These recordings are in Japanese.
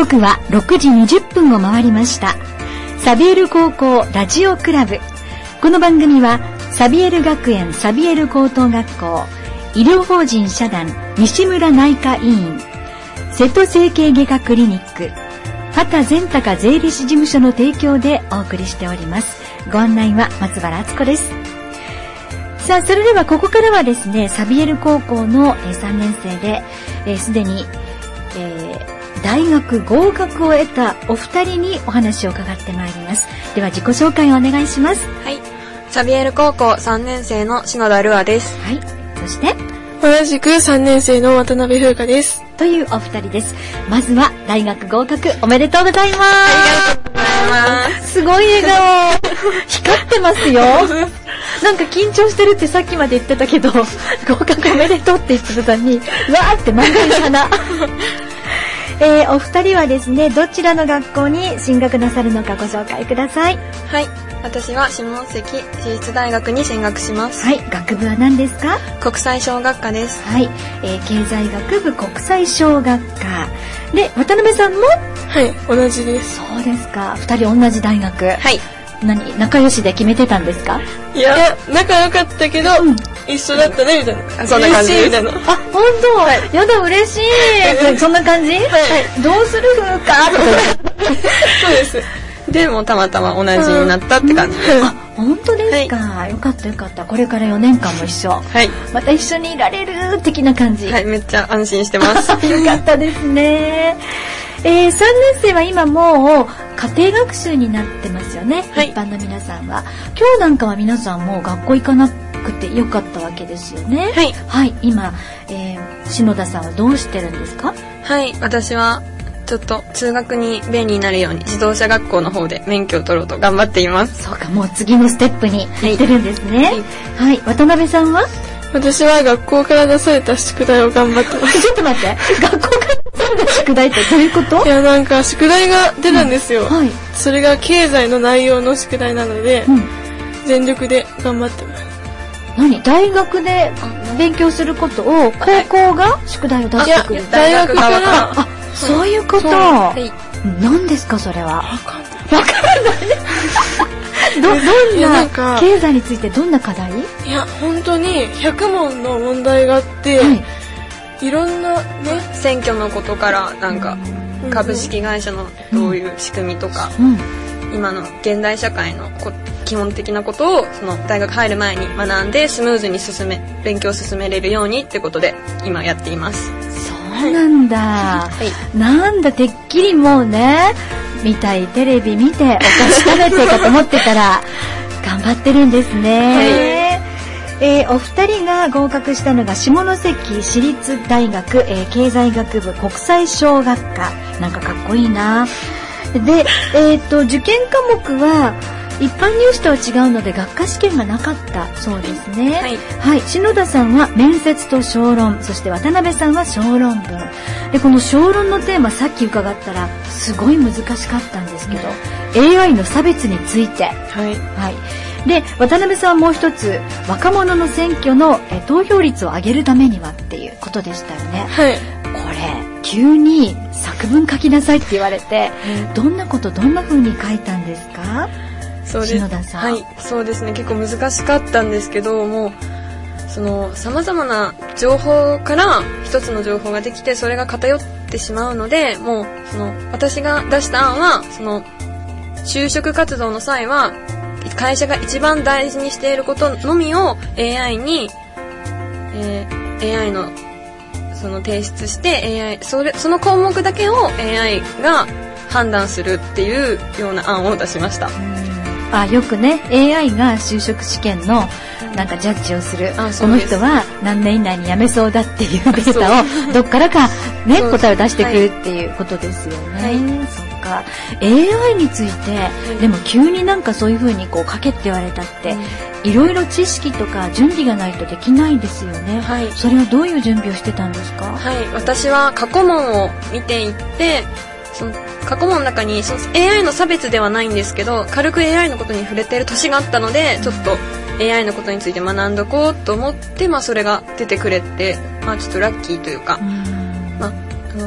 刻は6時20分を回りました。サビエル高校ラジオクラブ。この番組はサビエル学園サビエル高等学校、医療法人社団西村内科医院、瀬戸整形外科クリニック、畑善高税理士事務所の提供でお送りしております。ご案内は松原敦子です。さあ、それではここからはですね、サビエル高校の3年生で、すでに、大学合格を得たお二人にお話を伺ってまいります。では自己紹介をお願いします。 はい、サビエル高校3年生の篠田瑠愛です。 はい、そして同じく3年生の渡辺風花です。 というお二人です。まずは大学合格おめでとうございます。 ありがとうございます。 すごい笑顔光ってますよ。なんか緊張してるってさっきまで言ってたけど、合格おめでとうって言ってたのにわーって満開花お二人はですね、どちらの学校に進学なさるのかご紹介ください。 はい、私は下関市立大学に進学します。 はい、学部は何ですか？ 国際小学科です。 はい、経済学部国際小学科で、渡辺さんも？ はい、同じです。 そうですか、二人同じ大学。 はい。 仲良しで決めてたんですか？ いや、仲良かったけど、一緒だったねみたいな。 そんな感じみたいな。 あ、本当、はい、やだ嬉しい。そんな感じ？はい。どうするかとか。 そうです。 でもたまたま同じになったって感じです。 あ、本当ですか。はい、よかったよかった。これから4年間も一緒。はい。また一緒にいられる的な感じ。 はい、めっちゃ安心してます。 よかったですね。3年生は今もう家庭学習になってますよね、はい、一般の皆さんは。今日なんかは皆さんもう学校行かなくてよかったわけですよね。はい、はい、今、篠田さんはどうしてるんですか？はい、 私はちょっと通学に便利になるように自動車学校の方で免許を取ろうと頑張っています。 そうか、もう次のステップに行ってるんですね。はい、はい、渡辺さんは？ 私は学校から出された宿題を頑張ってます。 ちょっと待って、学校から出された宿題ってどういうこと？ いや、なんか宿題が出たんですよ。はい。それが経済の内容の宿題なので、全力で頑張ってます。 大学で勉強することを高校が宿題を出してくる？ 大学から。 あ、そういうこと。はい。何ですかそれは？わかんないどんな経済についてどんな課題？ いや、本当に100問の問題があって、はい、いろんなね、 選挙のことからなんか株式会社のどういう仕組みとか、今の現代社会の基本的なことをその大学入る前に学んでスムーズに勉強を進めれるようにってことで今やっています。 そうなんだ、はい、なんだてっきりもうね、テレビ見てお菓子食べてかと思ってたら頑張ってるんですね。はい、お二人が合格したのが下関市立大学、経済学部国際小学科。なんかかっこいいな。で、受験科目は一般入試とは違うので学科試験がなかったそうですね。はい、はい、篠田さんは面接と小論、そして渡辺さんは小論文で、この小論のテーマさっき伺ったらすごい難しかったんですけど、AI の差別について、はい、はい、で渡辺さんはもう一つ若者の選挙の投票率を上げるためにはっていうことでしたよね。はい、これ急に作文書きなさいって言われて、どんな風に書いたんですか？ そうです。篠田さん。はい、そうですね。結構難しかったんですけど、もうその様々な情報から一つの情報ができて、それが偏ってしまうので、もうその私が出した案は、その就職活動の際は会社が一番大事にしていることのみを AI に、AI のその提出して その項目だけを AI が判断するっていうような案を出しました。 よくね AI が就職試験のなんかジャッジをする、この人は何年以内に辞めそうだっていうデータをどっからかね答えを出してくるっていうことですよね。はい、そっか。 AI について、でも急になんかそういう風にこう書けって言われたって、いろいろ知識とか準備がないとできないですよね。はい、それはどういう準備をしてたんですか？ はい、私は過去問を見ていって、その過去問の中にその AI の差別ではないんですけど、軽く AI のことに触れている年があったので、ちょっと AI のことについて学んどこうと思って、それが出てくれて、ちょっとラッキーというか、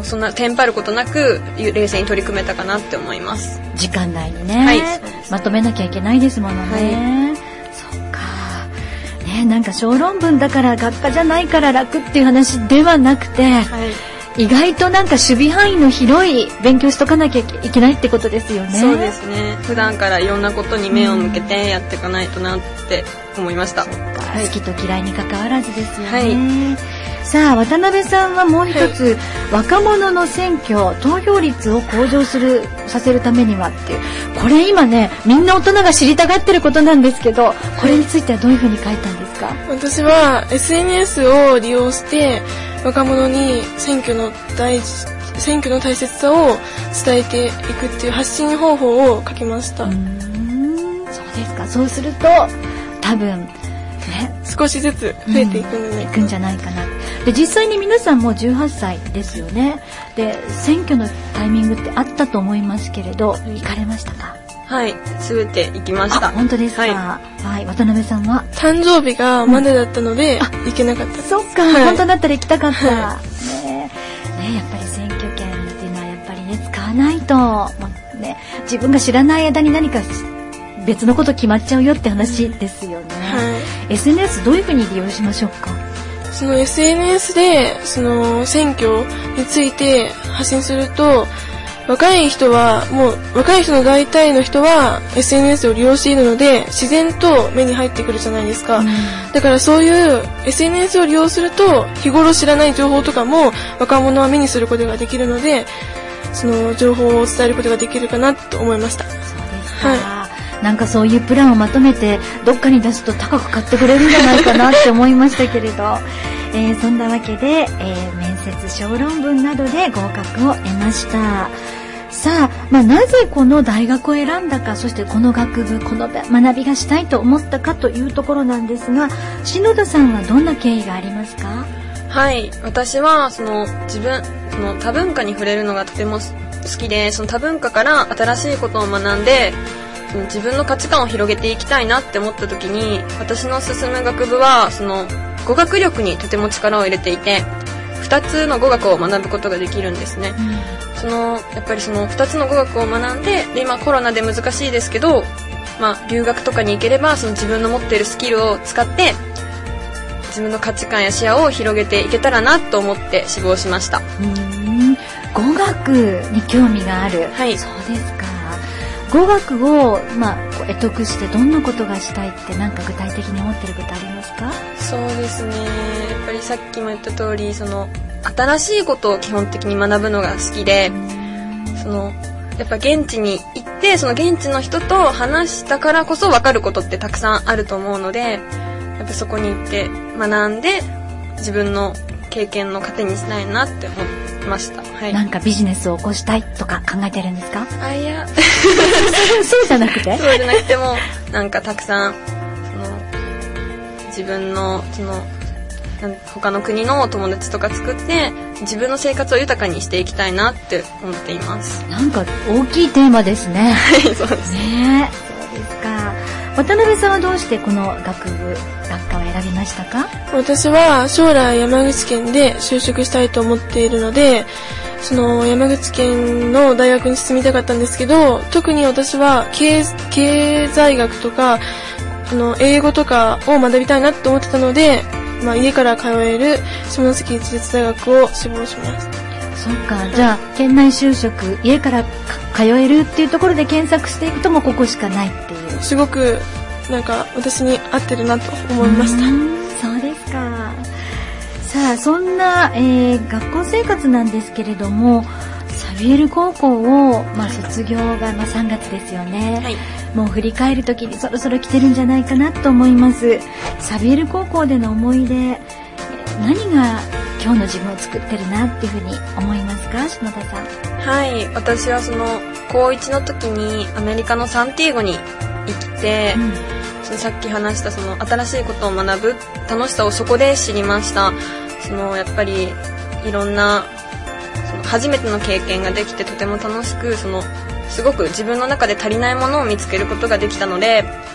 そんなテンパることなく冷静に取り組めたかなって思います。 時間内にね、はい、まとめなきゃいけないですものね、はい、そっかね。なんか小論文だから学科じゃないから楽っていう話ではなくて、はい、意外となんか守備範囲の広い勉強しとかなきゃいけないってことですよね。 そうですね。普段からいろんなことに目を向けてやっていかないとなって思いました。 はい、好きと嫌いに関わらずですよね、はい。さあ渡辺さんはもう一つ、はい、若者の選挙投票率を向上させるためにはっていう、これ今ねみんな大人が知りたがってることなんですけど、これについてはどういうふうに書いたんですか？ 私は SNS を利用して若者に選挙の大切さを伝えていくっていう発信方法を書きました。 そうですか。そうすると多分ね、 少しずつ増えていくんじゃないかな。で実際に皆さんも18歳ですよね。で選挙のタイミングってあったと思いますけれど、行かれましたか？ はい、全て行きました。 本当ですか？はい、渡辺さんは誕生日がまだだったので、行けなかった。 そっか、はい、本当だったら行きたかった、やっぱり選挙権っていうのはやっぱりね使わないと、ね、自分が知らない間に何か別のこと決まっちゃうよって話ですよね、はい、SNS どういうふうに利用しましょうか？ その SNS でその選挙について発信すると、若い人の大体の人は SNS を利用しているので自然と目に入ってくるじゃないですか、だからそういう SNS を利用すると日頃知らない情報とかも若者は目にすることができるので、その情報を伝えることができるかなと思いました。 そうですか、はい、なんかそういうプランをまとめてどっかに出すと高く買ってくれるんじゃないかなって思いましたけれど、そんなわけで、面接小論文などで合格を得ました。さあ、なぜこの大学を選んだか、そしてこの学部この学びがしたいと思ったかというところなんですが、篠田さんはどんな経緯がありますか？ はい、私はその多文化に触れるのがとても好きで、その多文化から新しいことを学んでその自分の価値観を広げていきたいなって思った時に、私の進む学部はその語学力にとても力を入れていて、2つの語学を学ぶことができるんですね、やっぱりその2つの語学を学んで、今コロナで難しいですけど、留学とかに行ければその自分の持っているスキルを使って自分の価値観や視野を広げていけたらなと思って志望しました。 語学に興味がある、はい、そうですか。語学を、得得してどんなことがしたいって何か具体的に思ってることありますか？ そうですね、やっぱりさっきも言った通り、その新しいことを基本的に学ぶのが好きで、やっぱ現地に行ってその現地の人と話したからこそ分かることってたくさんあると思うので、やっぱそこに行って学んで自分の経験の糧にしたいなって思いました、はい、 なんかビジネスを起こしたいとか考えてるんですか？ いやそうじゃなくてそうじゃなくても、なんかたくさん自分の他の国の友達とか作って自分の生活を豊かにしていきたいなって思っています。 なんか大きいテーマですね。 はい、そうですね。 そうですか。渡辺さんはどうしてこの学科を選びましたか？ 私は将来山口県で就職したいと思っているので、その山口県の大学に進みたかったんですけど、特に私は経済学とか英語とかを学びたいなと思ってたので、家から通える下関一律大学を志望します。 そうか、じゃあ県内就職、家から通えるっていうところで検索していくともここしかないっていう。 すごくなんか私に合ってるなと思いました。 そうですか。さあそんな、学校生活なんですけれども、サビエル高校を、卒業が、3月ですよね、はい、もう振り返る時にそろそろ来てるんじゃないかなと思います。サビエル高校での思い出、何が今日の自分を作ってるなっていうふうに思いますか、篠田さん？ はい、私はその高1の時にアメリカのサンティエゴに行って、そのさっき話したその新しいことを学ぶ楽しさをそこで知りました。やっぱりいろんな初めての経験ができてとても楽しく、すごく自分の中で足りないものを見つけることができたので、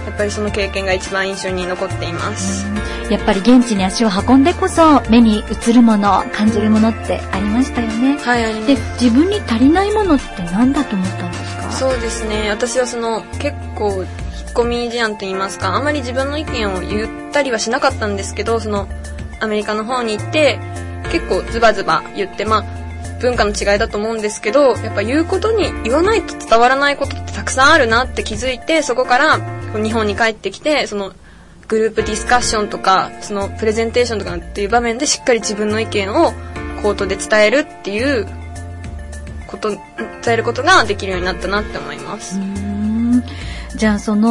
やっぱりその経験が一番印象に残っています。 やっぱり現地に足を運んでこそ目に映るもの、感じるものってありましたよね。 はい、あります。 で、自分に足りないものって何だと思ったんですか？ そうですね、私は結構引っ込み思案と言いますか、あまり自分の意見を言ったりはしなかったんですけど、アメリカの方に行って結構ズバズバ言って、文化の違いだと思うんですけど、やっぱ言わないと伝わらないことってたくさんあるなって気づいて、そこから日本に帰ってきて、グループディスカッションとかプレゼンテーションとかっていう場面でしっかり自分の意見を口頭で伝えるっていう伝えることができるようになったなって思います。 じゃあ高校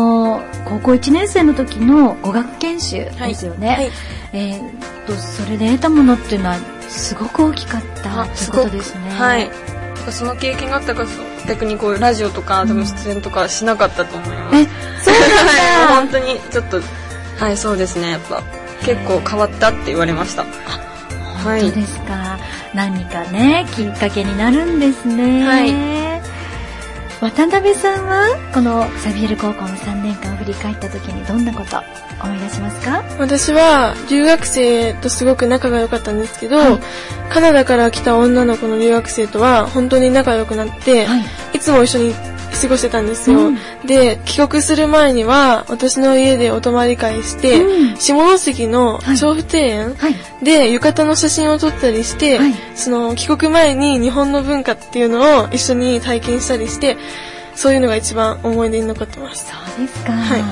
1年生の時の語学研修ですよね。はいはい、それで得たものっていうのはすごく大きかったってことですね。 はい。その経験があったから逆にラジオとか多分出演とかしなかったと思います。 そうなんだ。 本当にちょっとはいそうですね、やっぱ結構変わったって言われました。 本当ですか。何かねきっかけになるんですね。はい。渡辺さんはこのサビエル高校の3年間を振り返った時にどんなこと思い出しますか？ 私は留学生とすごく仲が良かったんですけど、カナダから来た女の子の留学生とは本当に仲良くなって、いつも一緒に過ごしてたんですよ。で、帰国する前には私の家でお泊まり会して、下関の調布庭園で浴衣の写真を撮ったりして、帰国前に日本の文化っていうのを一緒に体験したりして、そういうのが一番思い出に残ってます。 そうですか。はい。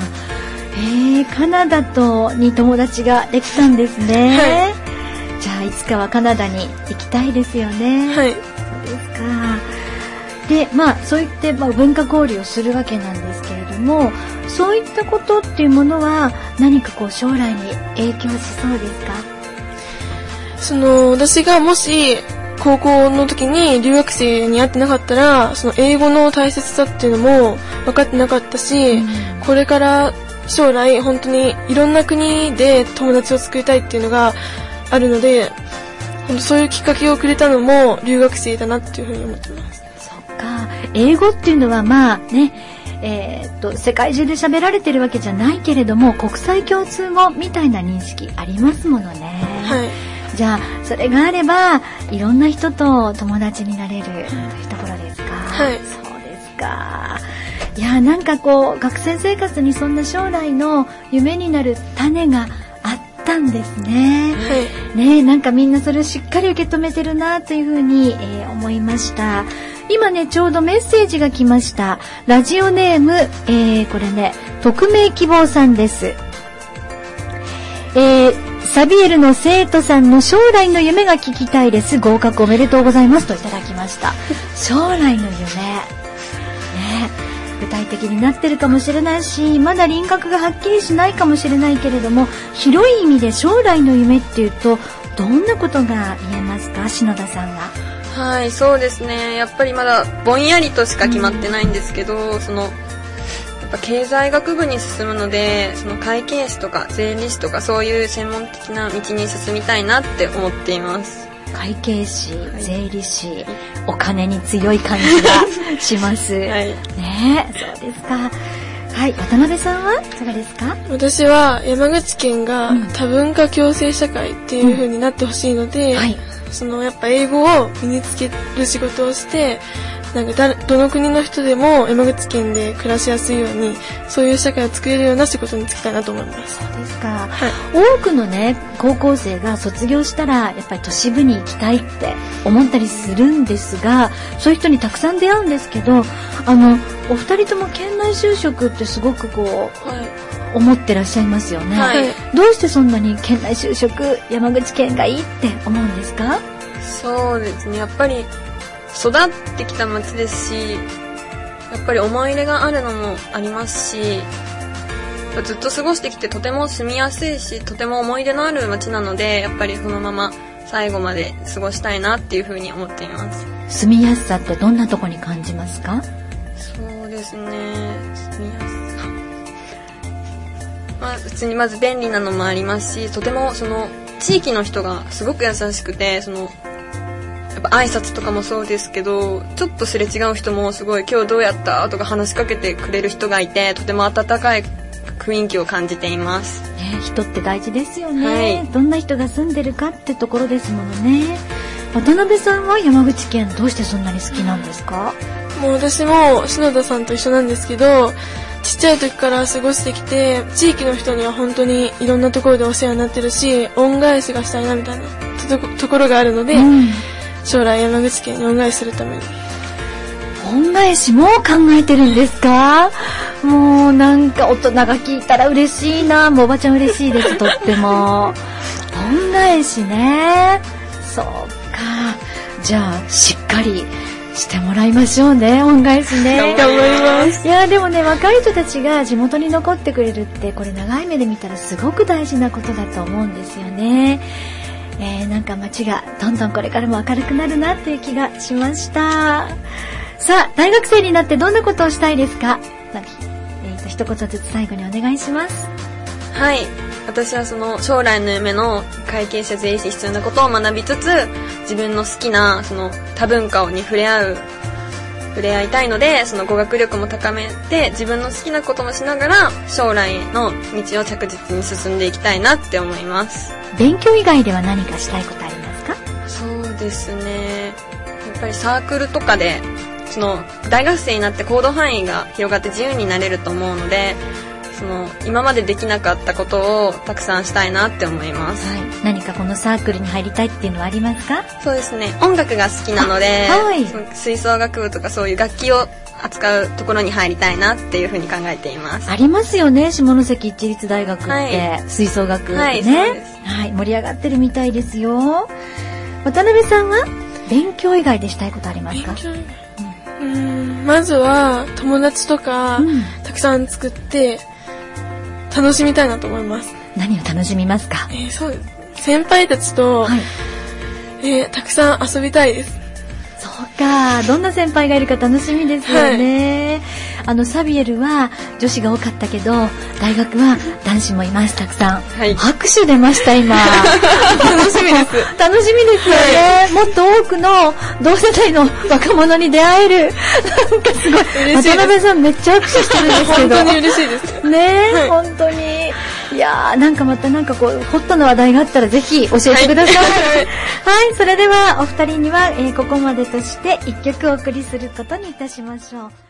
カナダに友達ができたんですね。はい。じゃあいつかはカナダに行きたいですよね。はい。そうですか。で、そういって文化交流をするわけなんですけれども、そういったことっていうものは何か将来に影響しそうですか？ 私がもし高校の時に留学生に会ってなかったら、英語の大切さっていうのも分かってなかったし、これから将来本当にいろんな国で友達を作りたいっていうのがあるので、本当そういうきっかけをくれたのも留学生だなっていうふうに思ってます。 英語っていうのは世界中で喋られてるわけじゃないけれども、国際共通語みたいな認識ありますものね。はい。じゃあそれがあればいろんな人と友達になれるというところですか？はい。そうですか。いや、学生生活にそんな将来の夢になる種があったんですね。はい。ね、みんなそれをしっかり受け止めてるなというふうに、思いました。今ね、ちょうどメッセージが来ました。ラジオネーム、これね、匿名希望さんです。サビエルの生徒さんの将来の夢が聞きたいです。合格おめでとうございますといただきました。将来の夢。ね、具体的になってるかもしれないし、まだ輪郭がはっきりしないかもしれないけれども、広い意味で将来の夢っていうと、どんなことが言えますか？篠田さんが。 はい、そうですね。やっぱりまだぼんやりとしか決まってないんですけど、やっぱ経済学部に進むので、会計士とか税理士とかそういう専門的な道に進みたいなって思っています。 会計士、税理士、お金に強い感じがします。はい。ね、そうですか。はい、渡辺さんはいかがですか？ 私は山口県が多文化共生社会っていう風になってほしいので、はい。やっぱ英語を身につける仕事をして、どの国の人でも山口県で暮らしやすいように、そういう社会を作れるような仕事に就きたいなと思います。 そうですか。はい、多くのね、高校生が卒業したら、やっぱり都市部に行きたいって思ったりするんですが、そういう人にたくさん出会うんですけど、お二人とも県内就職ってすごく思ってらっしゃいますよね。はい。どうしてそんなに県内就職、山口県がいいって思うんですか？ そうですね。やっぱり育ってきた町ですし、やっぱり思い入れがあるのもありますし、ずっと過ごしてきてとても住みやすいし、とても思い出のある町なので、やっぱりそのまま最後まで過ごしたいなっていうふうに思っています。 住みやすさってどんなとこに感じますか？ そうですね。住みやすさ。普通にまず便利なのもありますし、とても地域の人がすごく優しくて、やっぱ挨拶とかもそうですけど、ちょっとすれ違う人もすごい今日どうやったとか話しかけてくれる人がいて、とても温かく雰囲気を感じています。 人って大事ですよね。どんな人が住んでるかってところですものね。渡辺さんは山口県どうしてそんなに好きなんですか？ もう私も篠田さんと一緒なんですけど、ちっちゃい時から過ごしてきて、地域の人には本当にいろんなところでお世話になってるし、恩返しがしたいなみたいなところがあるので、将来山口県に恩返しするために。 恩返しも考えてるんですか？もうなんか大人が聞いたら嬉しいな。もうおばちゃん嬉しいです、とっても。恩返しね。そうか。じゃあしっかりしてもらいましょうね、恩返しね。 頑張ります。 いやでもね、若い人たちが地元に残ってくれるって、これ長い目で見たらすごく大事なことだと思うんですよね。なんか街がどんどんこれからも明るくなるなっていう気がしました。さあ、大学生になってどんなことをしたいですか？一言ずつ最後にお願いします。 はい、私はその将来の夢の会計士税理士必要なことを学びつつ、自分の好きなその多文化に触れ合いたいので、その語学力も高めて自分の好きなこともしながら将来の道を着実に進んでいきたいなって思います。 勉強以外では何かしたいことありますか？ そうですね、やっぱりサークルとかでその大学生になって行動範囲が広がって自由になれると思うので、その今までできなかったことをたくさんしたいなって思います。 何かこのサークルに入りたいっていうのはありますか？ そうですね、音楽が好きなので、その吹奏楽部とかそういう楽器を扱うところに入りたいなっていうふうに考えています。 ありますよね、下関一律大学って、吹奏楽ね、盛り上がってるみたいですよ。渡辺さんは勉強以外でしたいことありますか？ まずは友達とか、たくさん作って楽しみたいなと思います。 何を楽しみますか？ そうです。先輩たちと、たくさん遊びたいです。 そうか、どんな先輩がいるか楽しみですよね。サビエルは女子が多かったけど、大学は男子もいます、たくさん。拍手出ました、今。 楽しみです。 楽しみですよね。もっと多くの同世代の若者に出会える。なんかすごい。渡辺さんめっちゃ拍手してるんですけど。 本当に嬉しいです。 ね、本当に。いやー、なんかまたなんかこうホットな話題があったらぜひ教えてください。はい、それではお二人には、ここまでとして一曲お送りすることにいたしましょう。